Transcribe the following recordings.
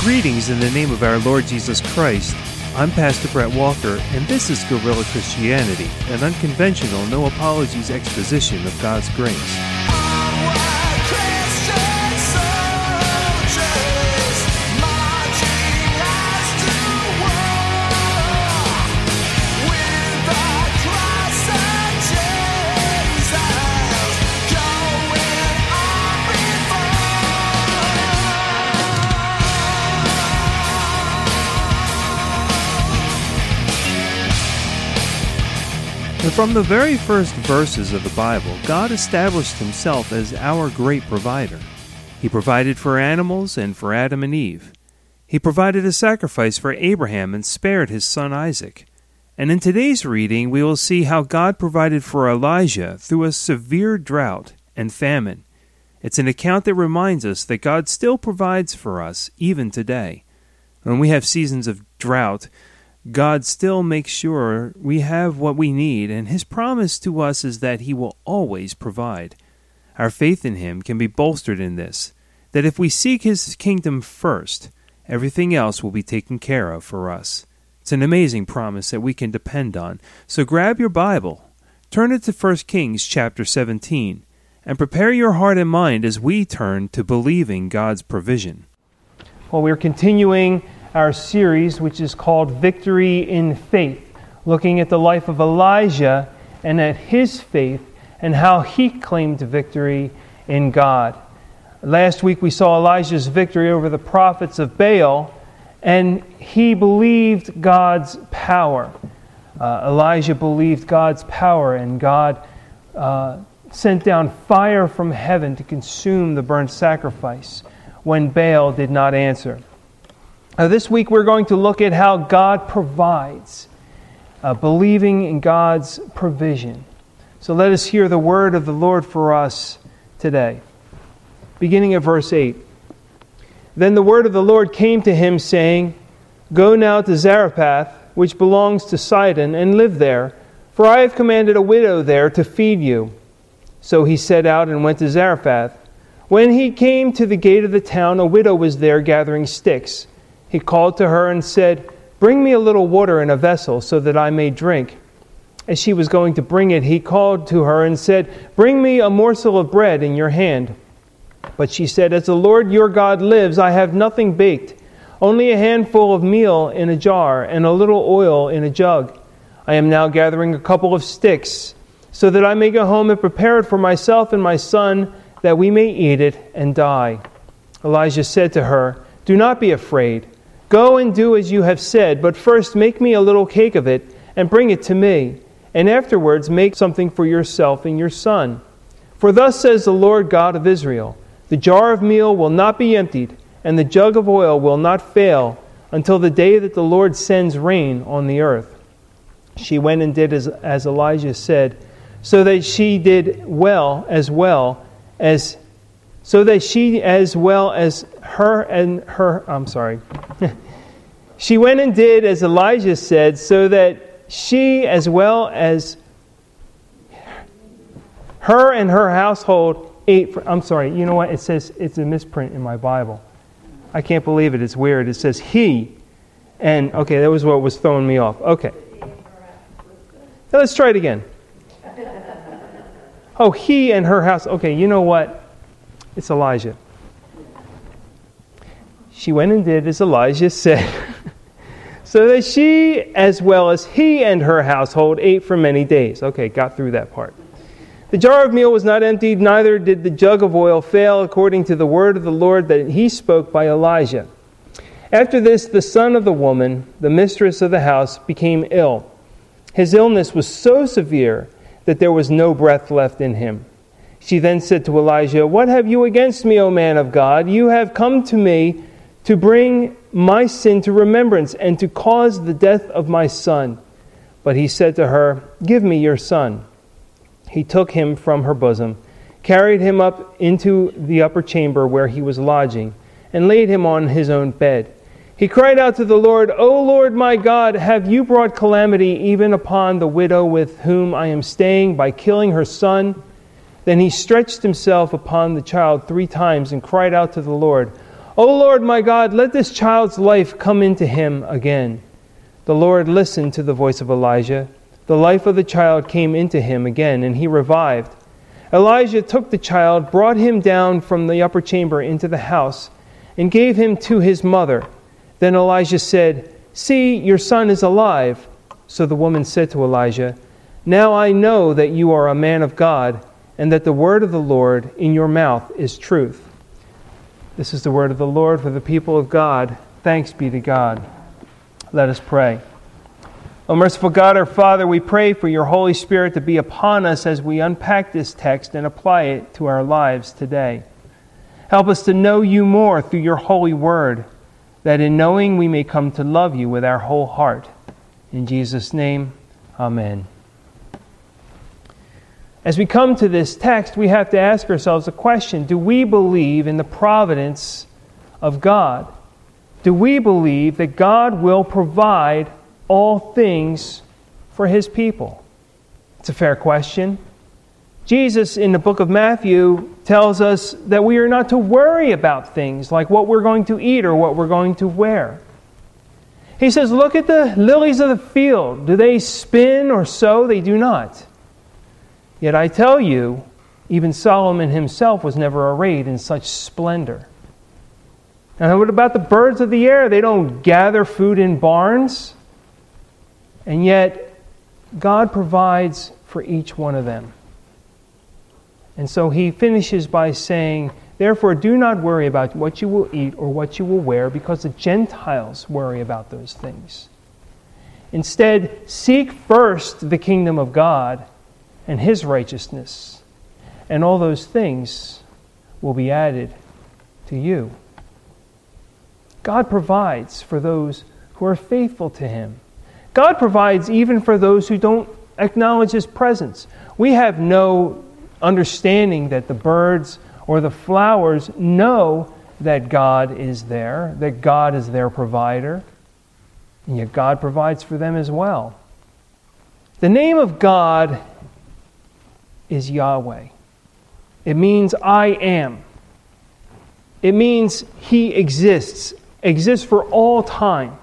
Greetings in the name of our Lord Jesus Christ. I'm Pastor Brett Walker, and this is Guerrilla Christianity, an unconventional, no apologies exposition of God's grace. And from the very first verses of the Bible, God established himself as our great provider. He provided for animals and for Adam and Eve. He provided a sacrifice for Abraham and spared his son Isaac. And in today's reading, we will see how God provided for Elijah through a severe drought and famine. It's an account that reminds us that God still provides for us even today. When we have seasons of drought, God still makes sure we have what we need, and his promise to us is that he will always provide. Our faith in him can be bolstered in this, that if we seek his kingdom first, everything else will be taken care of for us. It's an amazing promise that we can depend on. So grab your Bible, turn it to 1 Kings chapter 17, and prepare your heart and mind as we turn to believing God's provision. Well, we're continuing our series, which is called Victory in Faith, looking at the life of Elijah and at his faith and how he claimed victory in God. Last week we saw Elijah's victory over the prophets of Baal, and he believed God's power. Elijah believed God's power, and God sent down fire from heaven to consume the burnt sacrifice when Baal did not answer. This week we're going to look at how God provides, believing in God's provision. So let us hear the word of the Lord for us today. Beginning at verse 8. Then the word of the Lord came to him, saying, Go now to Zarephath, which belongs to Sidon, and live there, for I have commanded a widow there to feed you. So he set out and went to Zarephath. When he came to the gate of the town, a widow was there gathering sticks. He called to her and said, Bring me a little water in a vessel so that I may drink. As she was going to bring it, he called to her and said, Bring me a morsel of bread in your hand. But she said, As the Lord your God lives, I have nothing baked, only a handful of meal in a jar and a little oil in a jug. I am now gathering a couple of sticks so that I may go home and prepare it for myself and my son, that we may eat it and die. Elijah said to her, Do not be afraid. Go and do as you have said, but first make me a little cake of it and bring it to me, and afterwards make something for yourself and your son. For thus says the Lord God of Israel, The jar of meal will not be emptied, and the jug of oil will not fail, until the day that the Lord sends rain on the earth. She went and did as Elijah said, so that she did she went and did as Elijah said, so that she as well as her and her household ate. You know what? It says, it's a misprint in my Bible. I can't believe it. It's weird. It says he. And, okay, that was what was throwing me off. Okay. Now let's try it again. Oh, he and her house. Okay, you know what? It's Elijah. She went and did as Elijah said, so that she, as well as he and her household, ate for many days. Okay, got through that part. The jar of meal was not emptied, neither did the jug of oil fail, according to the word of the Lord that he spoke by Elijah. After this, the son of the woman, the mistress of the house, became ill. His illness was so severe that there was no breath left in him. She then said to Elijah, What have you against me, O man of God? You have come to me to bring my sin to remembrance and to cause the death of my son. But he said to her, Give me your son. He took him from her bosom, carried him up into the upper chamber where he was lodging, and laid him on his own bed. He cried out to the Lord, O Lord my God, have you brought calamity even upon the widow with whom I am staying by killing her son? Then he stretched himself upon the child 3 times and cried out to the Lord, O Lord my God, let this child's life come into him again." The Lord listened to the voice of Elijah. The life of the child came into him again, and he revived. Elijah took the child, brought him down from the upper chamber into the house, and gave him to his mother. Then Elijah said, "See, your son is alive." So the woman said to Elijah, "Now I know that you are a man of God, and that the word of the Lord in your mouth is truth." This is the word of the Lord for the people of God. Thanks be to God. Let us pray. O merciful God, our Father, we pray for your Holy Spirit to be upon us as we unpack this text and apply it to our lives today. Help us to know you more through your holy word, that in knowing we may come to love you with our whole heart. In Jesus' name, amen. As we come to this text, we have to ask ourselves a question. Do we believe in the providence of God? Do we believe that God will provide all things for his people? It's a fair question. Jesus, in the book of Matthew, tells us that we are not to worry about things like what we're going to eat or what we're going to wear. He says, "Look at the lilies of the field. Do they spin or sow? They do not. Yet I tell you, even Solomon himself was never arrayed in such splendor. And what about the birds of the air? They don't gather food in barns. And yet, God provides for each one of them." And so he finishes by saying, "Therefore do not worry about what you will eat or what you will wear, because the Gentiles worry about those things. Instead, seek first the kingdom of God and his righteousness, and all those things will be added to you." God provides for those who are faithful to him. God provides even for those who don't acknowledge his presence. We have no understanding that the birds or the flowers know that God is there, that God is their provider, and yet God provides for them as well. The name of God is Yahweh. It means I am. It means he exists for all time.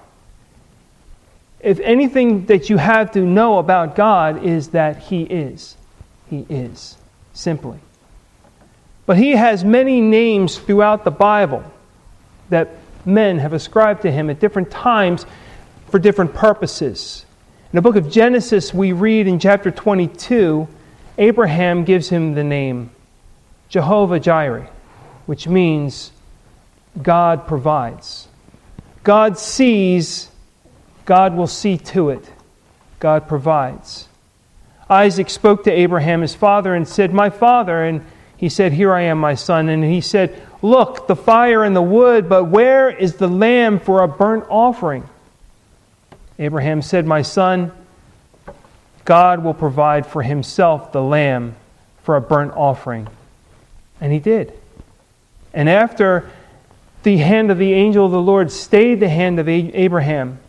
If anything that you have to know about God is that he is. He is, simply. But he has many names throughout the Bible that men have ascribed to him at different times for different purposes. In the book of Genesis, we read in chapter 22, Abraham gives him the name Jehovah Jireh, which means God provides. God sees, God will see to it. God provides. Isaac spoke to Abraham, his father, and said, "My father." And he said, "Here I am, my son." And he said, "Look, the fire and the wood, but where is the lamb for a burnt offering?" Abraham said, "My son, God will provide for himself the lamb for a burnt offering." And he did. And after the hand of the angel of the Lord stayed the hand of Abraham,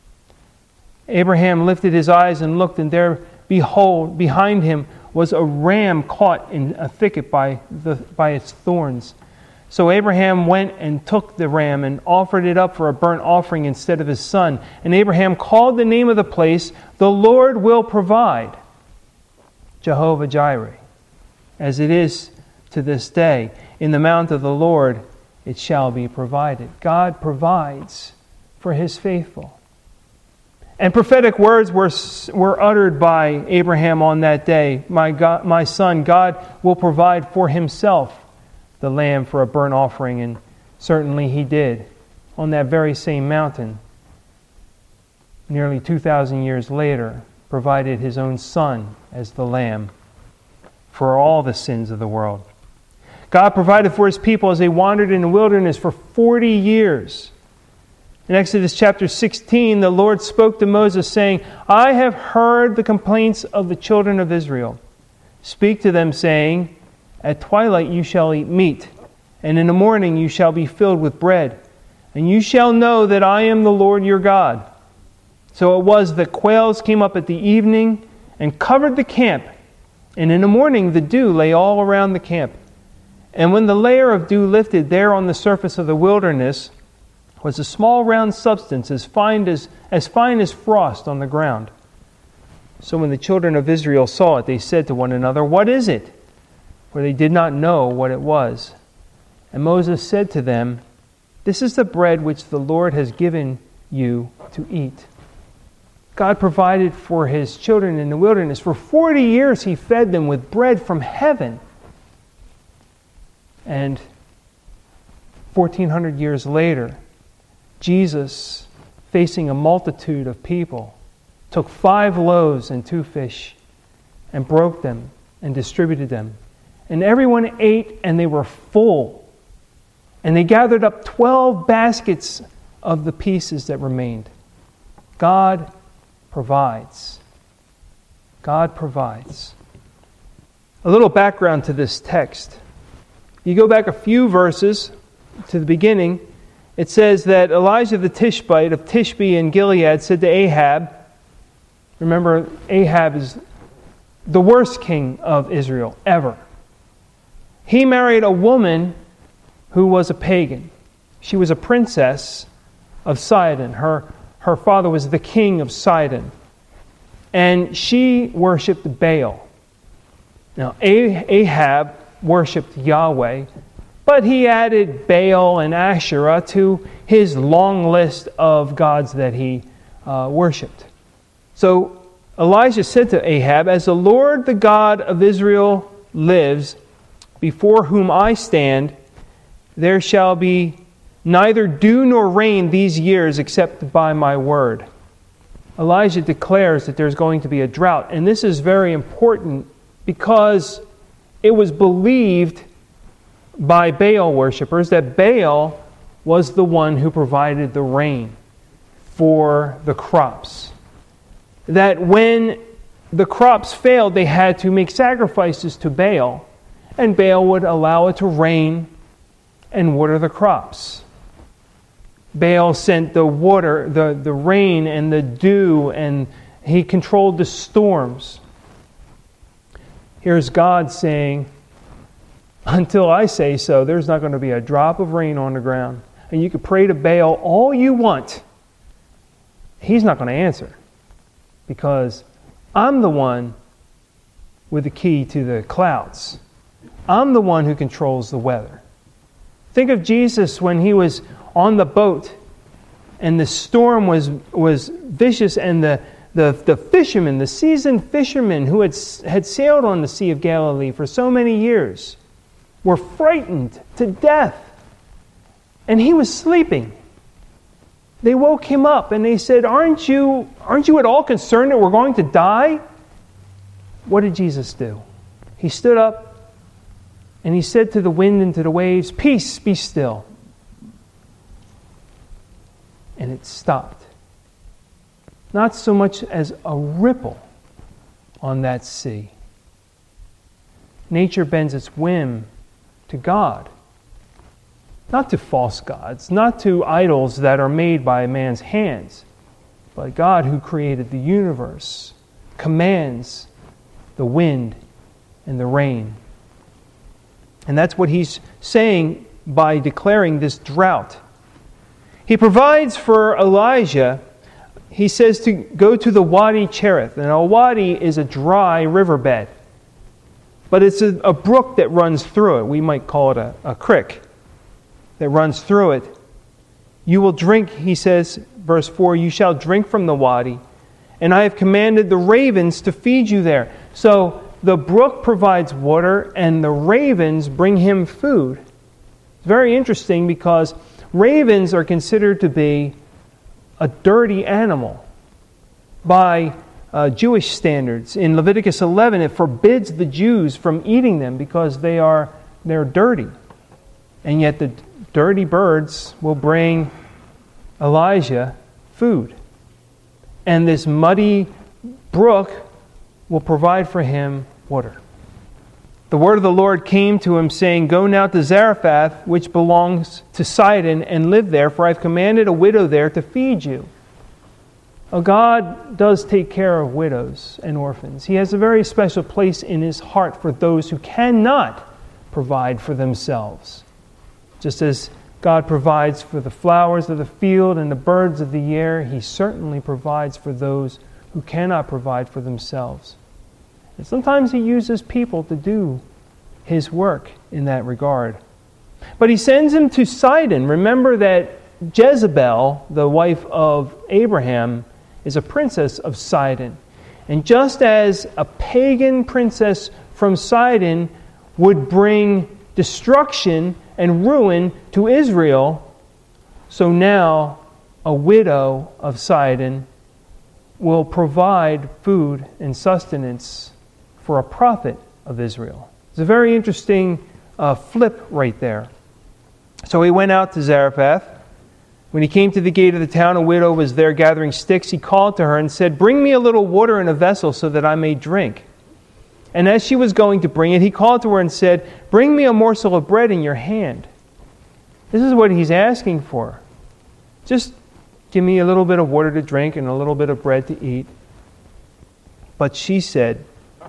Abraham lifted his eyes and looked, and there, behold, behind him was a ram caught in a thicket by its thorns. So Abraham went and took the ram and offered it up for a burnt offering instead of his son. And Abraham called the name of the place, "The Lord will provide," Jehovah Jireh. As it is to this day, in the mount of the Lord it shall be provided. God provides for his faithful. And prophetic words were uttered by Abraham on that day. My son, God will provide for himself the lamb for a burnt offering. And certainly he did on that very same mountain. Nearly 2,000 years later, provided his own son as the lamb for all the sins of the world. God provided for his people as they wandered in the wilderness for 40 years. In Exodus chapter 16, the Lord spoke to Moses, saying, "I have heard the complaints of the children of Israel. Speak to them, saying, at twilight you shall eat meat, and in the morning you shall be filled with bread, and you shall know that I am the Lord your God." So it was that quails came up at the evening and covered the camp, and in the morning the dew lay all around the camp. And when the layer of dew lifted, there on the surface of the wilderness was a small round substance as fine as frost on the ground. So when the children of Israel saw it, they said to one another, "What is it?" For they did not know what it was. And Moses said to them, "This is the bread which the Lord has given you to eat." God provided for his children in the wilderness. For 40 years he fed them with bread from heaven. And 1400 years later, Jesus, facing a multitude of people, took 5 loaves and 2 fish and broke them and distributed them. And everyone ate and they were full. And they gathered up 12 baskets of the pieces that remained. God provides. God provides. A little background to this text. You go back a few verses to the beginning. It says that Elijah the Tishbite of Tishbe in Gilead said to Ahab, remember Ahab is the worst king of Israel ever. He married a woman who was a pagan. She was a princess of Sidon. Her father was the king of Sidon. And she worshipped Baal. Now, Ahab worshipped Yahweh, but he added Baal and Asherah to his long list of gods that he worshipped. So Elijah said to Ahab, "As the Lord, the God of Israel, lives, before whom I stand, there shall be neither dew nor rain these years except by my word." Elijah declares that there's going to be a drought. And this is very important because it was believed by Baal worshippers that Baal was the one who provided the rain for the crops. That when the crops failed, they had to make sacrifices to Baal, and Baal would allow it to rain and water the crops. Baal sent the water, the rain and the dew, and he controlled the storms. Here's God saying, until I say so, there's not going to be a drop of rain on the ground. And you can pray to Baal all you want. He's not going to answer. Because I'm the one with the key to the clouds. I'm the one who controls the weather. Think of Jesus when he was on the boat and the storm was vicious, and the fishermen, the seasoned fishermen who had sailed on the Sea of Galilee for so many years, were frightened to death. And he was sleeping. They woke him up and they said, aren't you at all concerned that we're going to die? What did Jesus do? He stood up and he said to the wind and to the waves, "Peace, be still." And it stopped. Not so much as a ripple on that sea. Nature bends its whim to God. Not to false gods, not to idols that are made by man's hands, but God who created the universe commands the wind and the rain. And that's what he's saying by declaring this drought. He provides for Elijah. He says to go to the Wadi Cherith. And a wadi is a dry riverbed. But it's a brook that runs through it. We might call it a creek that runs through it. You will drink, he says, verse 4, "You shall drink from the wadi, and I have commanded the ravens to feed you there." So the brook provides water, and the ravens bring him food. It's very interesting because ravens are considered to be a dirty animal by Jewish standards. In Leviticus 11, it forbids the Jews from eating them because they're dirty. And yet the dirty birds will bring Elijah food. And this muddy brook will provide for him water. The word of the Lord came to him, saying, "Go now to Zarephath, which belongs to Sidon, and live there, for I have commanded a widow there to feed you." Well, God does take care of widows and orphans. He has a very special place in his heart for those who cannot provide for themselves. Just as God provides for the flowers of the field and the birds of the air, He certainly provides for those who cannot provide for themselves. And sometimes He uses people to do His work in that regard. But He sends him to Sidon. Remember that Jezebel, the wife of Abraham, is a princess of Sidon. And just as a pagan princess from Sidon would bring destruction and ruin to Israel, so now a widow of Sidon will provide food and sustenance for a prophet of Israel. It's a very interesting flip right there. So he went out to Zarephath. When he came to the gate of the town, a widow was there gathering sticks. He called to her and said, "Bring me a little water in a vessel so that I may drink." And as she was going to bring it, he called to her and said, "Bring me a morsel of bread in your hand." This is what he's asking for. Just give me a little bit of water to drink and a little bit of bread to eat. But she said,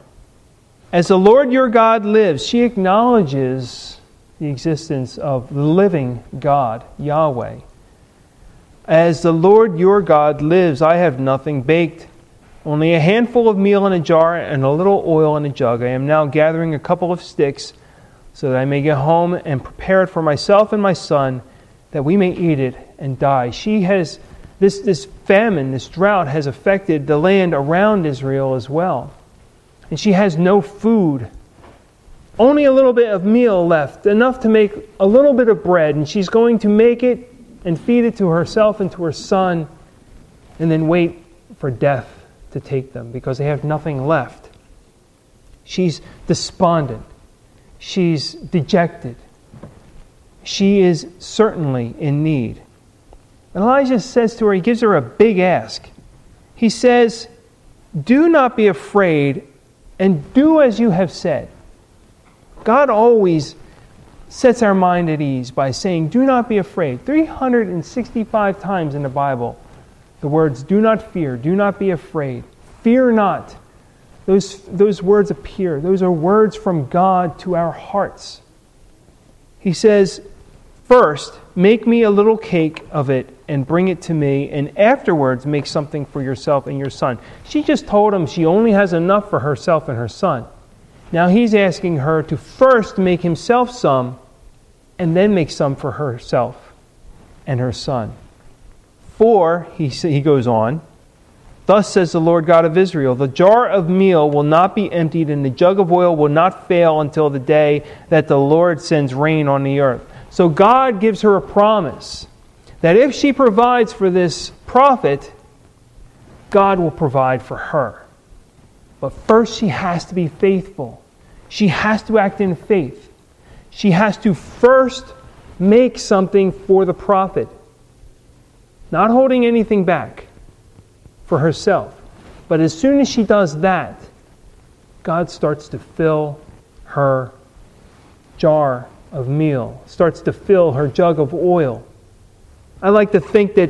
"As the Lord your God lives," she acknowledges the existence of the living God, Yahweh. "As the Lord your God lives, I have nothing baked, only a handful of meal in a jar and a little oil in a jug. I am now gathering a couple of sticks so that I may get home and prepare it for myself and my son, that we may eat it and die." She has, this famine, this drought has affected the land around Israel as well. And she has no food, only a little bit of meal left, enough to make a little bit of bread. And she's going to make it and feed it to herself and to her son, and then wait for death to take them because they have nothing left. She's despondent. She's dejected. She is certainly in need. And Elijah says to her, he gives her a big ask. He says, "Do not be afraid, and do as you have said." God always sets our mind at ease by saying, "Do not be afraid." 365 times in the Bible, the words "do not fear," "do not be afraid," "fear not." Those words appear. Those are words from God to our hearts. He says, "First, make me a little cake of it and bring it to me, and afterwards make something for yourself and your son." She just told him she only has enough for herself and her son. Now he's asking her to first make himself some, and then make some for herself and her son. "For," he goes on, "thus says the Lord God of Israel, the jar of meal will not be emptied, and the jug of oil will not fail until the day that the Lord sends rain on the earth." So God gives her a promise that if she provides for this prophet, God will provide for her. But first she has to be faithful. She has to act in faith. She has to first make something for the prophet, not holding anything back for herself. But as soon as she does that, God starts to fill her jar of meal, starts to fill her jug of oil. I like to think that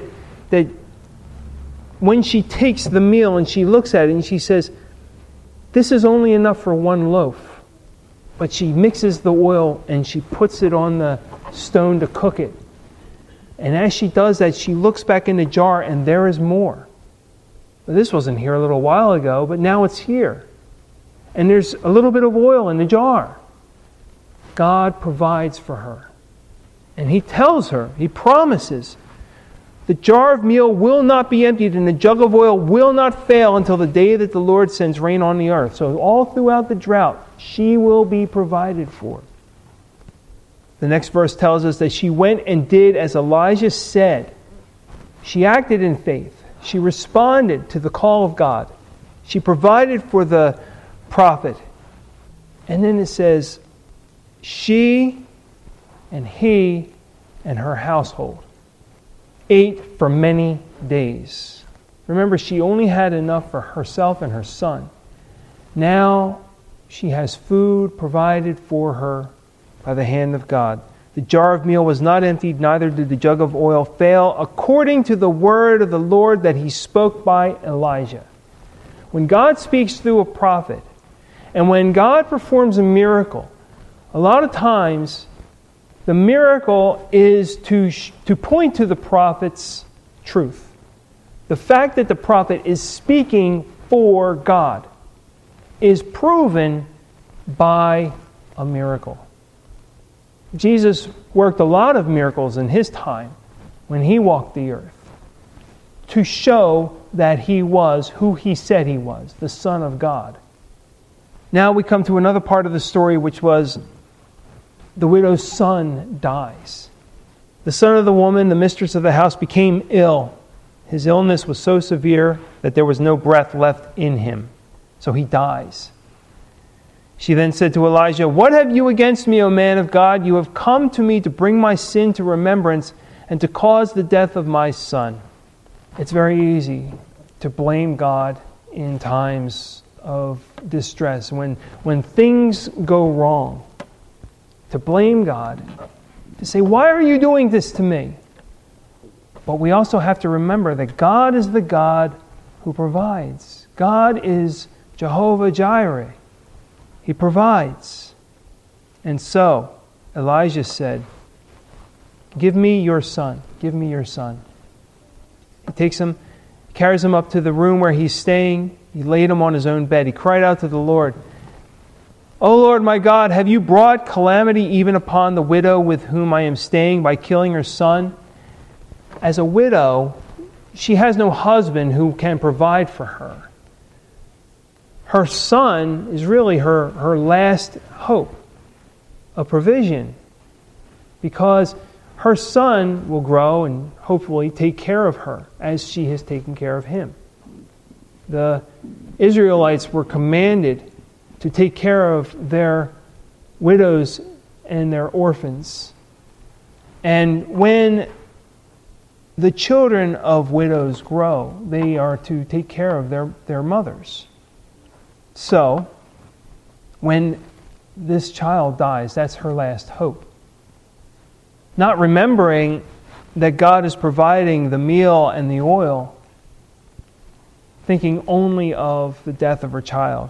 when she takes the meal and she looks at it and she says, "This is only enough for one loaf," but she mixes the oil and she puts it on the stone to cook it. And as she does that, she looks back in the jar and there is more. Well, this wasn't here a little while ago, but now it's here. And there's a little bit of oil in the jar. God provides for her. And He tells her, He promises, the jar of meal will not be emptied and the jug of oil will not fail until the day that the Lord sends rain on the earth. So all throughout the drought, she will be provided for. The next verse tells us that she went and did as Elijah said. She acted in faith. She responded to the call of God. She provided for the prophet. And then it says, she and he and her household ate for many days. Remember, she only had enough for herself and her son. Now she has food provided for her by the hand of God. The jar of meal was not emptied, neither did the jug of oil fail, according to the word of the Lord that He spoke by Elijah. When God speaks through a prophet, and when God performs a miracle, A lot of times, the miracle is to point to the prophet's truth. The fact that the prophet is speaking for God is proven by a miracle. Jesus worked a lot of miracles in his time when he walked the earth to show that he was who he said he was, the Son of God. Now we come to another part of the story, which was the widow's son dies. The son of the woman, the mistress of the house, became ill. His illness was so severe that there was no breath left in him. So he dies. She then said to Elijah, "What have you against me, O man of God? You have come to me to bring my sin to remembrance and to cause the death of my son." It's very easy to blame God in times of distress, when things go wrong. To blame God, to say, "Why are you doing this to me?" But we also have to remember that God is the God who provides. God is Jehovah Jireh. He provides. And so, Elijah said, "Give me your son. Give me your son." He takes him, carries him up to the room where he's staying. He laid him on his own bed. He cried out to the Lord, "O Lord my God, have you brought calamity even upon the widow with whom I am staying by killing her son?" As a widow, she has no husband who can provide for her. Her son is really her last hope of provision, because her son will grow and hopefully take care of her as she has taken care of him. The Israelites were commanded to take care of their widows and their orphans. And when the children of widows grow, they are to take care of their mothers. So, when this child dies, that's her last hope. Not remembering that God is providing the meal and the oil, thinking only of the death of her child.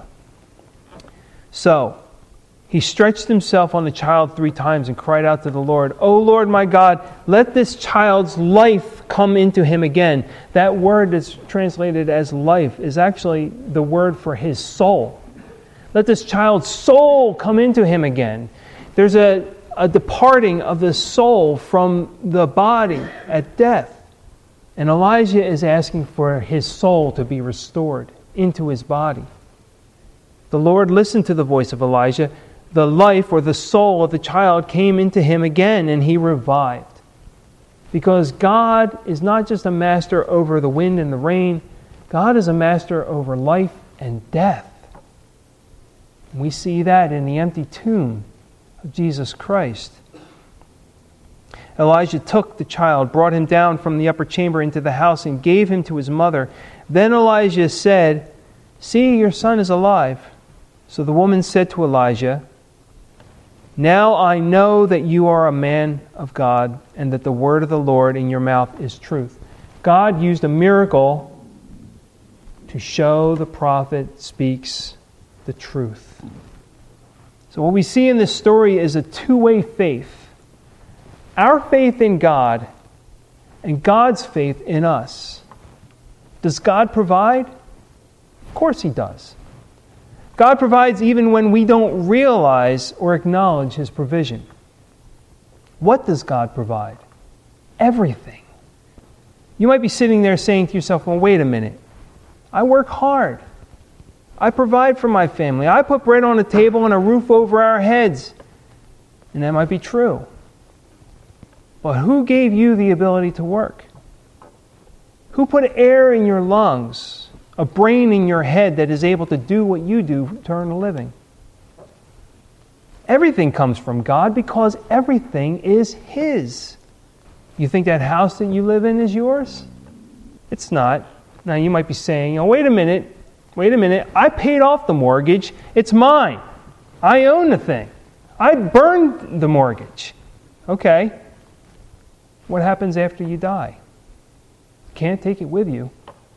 So, he stretched himself on the child 3 times and cried out to the Lord, "O Lord my God, let this child's life come into him again." That word that's translated as life is actually the word for his soul. Let this child's soul come into him again. There's a departing of the soul from the body at death. And Elijah is asking for his soul to be restored into his body. The Lord listened to the voice of Elijah. The life or the soul of the child came into him again, and he revived. Because God is not just a master over the wind and the rain. God is a master over life and death. We see that in the empty tomb of Jesus Christ. Elijah took the child, brought him down from the upper chamber into the house, and gave him to his mother. Then Elijah said, "See, your son is alive." So the woman said to Elijah, "Now I know that you are a man of God, and that the word of the Lord in your mouth is truth." God used a miracle to show the prophet speaks the truth. So what we see in this story is a two-way faith. Our faith in God and God's faith in us. Does God provide? Of course He does. God provides even when we don't realize or acknowledge His provision. What does God provide? Everything. You might be sitting there saying to yourself, "Well, wait a minute. I work hard. I provide for my family. I put bread on the table and a roof over our heads." And that might be true. But who gave you the ability to work? Who put air in your lungs, a brain in your head that is able to do what you do to earn a living? Everything comes from God because everything is His. You think that house that you live in is yours? It's not. Now you might be saying, "Oh, wait a minute. I paid off the mortgage. It's mine. I own the thing. I burned the mortgage." Okay. What happens after you die? You can't take it with you.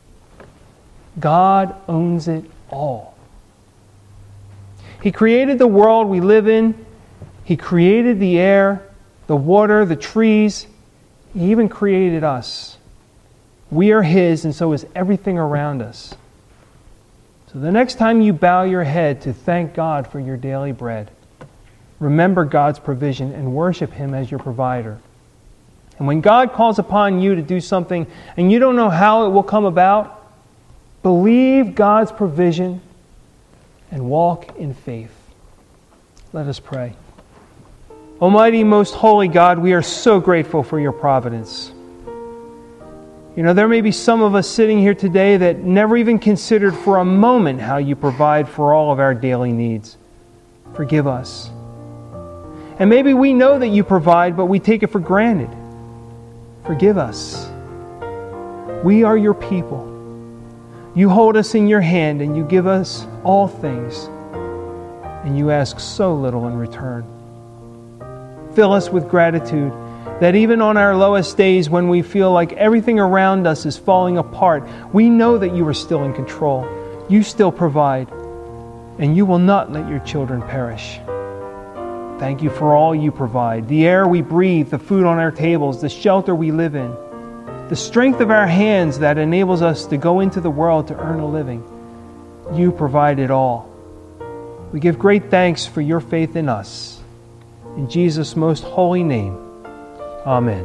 God owns it all. He created the world we live in. He created the air, the water, the trees. He even created us. We are His, and so is everything around us. So the next time you bow your head to thank God for your daily bread, remember God's provision and worship Him as your provider. And when God calls upon you to do something and you don't know how it will come about, believe God's provision and walk in faith. Let us pray. Almighty, most holy God, we are so grateful for your providence. You know, there may be some of us sitting here today that never even considered for a moment how you provide for all of our daily needs. Forgive us. And maybe we know that you provide, but we take it for granted. Forgive us. We are your people. You hold us in your hand and you give us all things. And you ask so little in return. Fill us with gratitude that even on our lowest days when we feel like everything around us is falling apart, we know that you are still in control. You still provide. And you will not let your children perish. Thank you for all you provide. The air we breathe, the food on our tables, the shelter we live in, the strength of our hands that enables us to go into the world to earn a living. You provide it all. We give great thanks for your faith in us. In Jesus' most holy name, amen.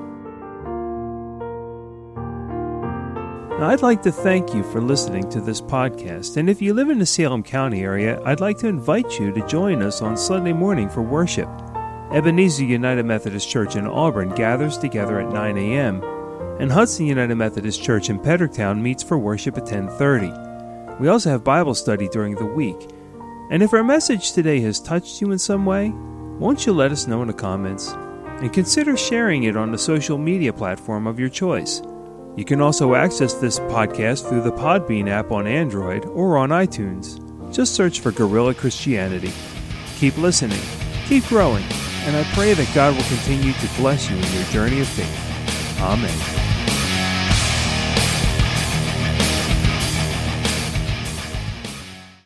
Now, I'd like to thank you for listening to this podcast, and if you live in the Salem County area, I'd like to invite you to join us on Sunday morning for worship. Ebenezer United Methodist Church in Auburn gathers together at 9 a.m., and Hudson United Methodist Church in Pedricktown meets for worship at 10:30. We also have Bible study during the week. And if our message today has touched you in some way, won't you let us know in the comments? And consider sharing it on the social media platform of your choice. You can also access this podcast through the Podbean app on Android or on iTunes. Just search for Guerrilla Christianity. Keep listening, keep growing, and I pray that God will continue to bless you in your journey of faith. Amen.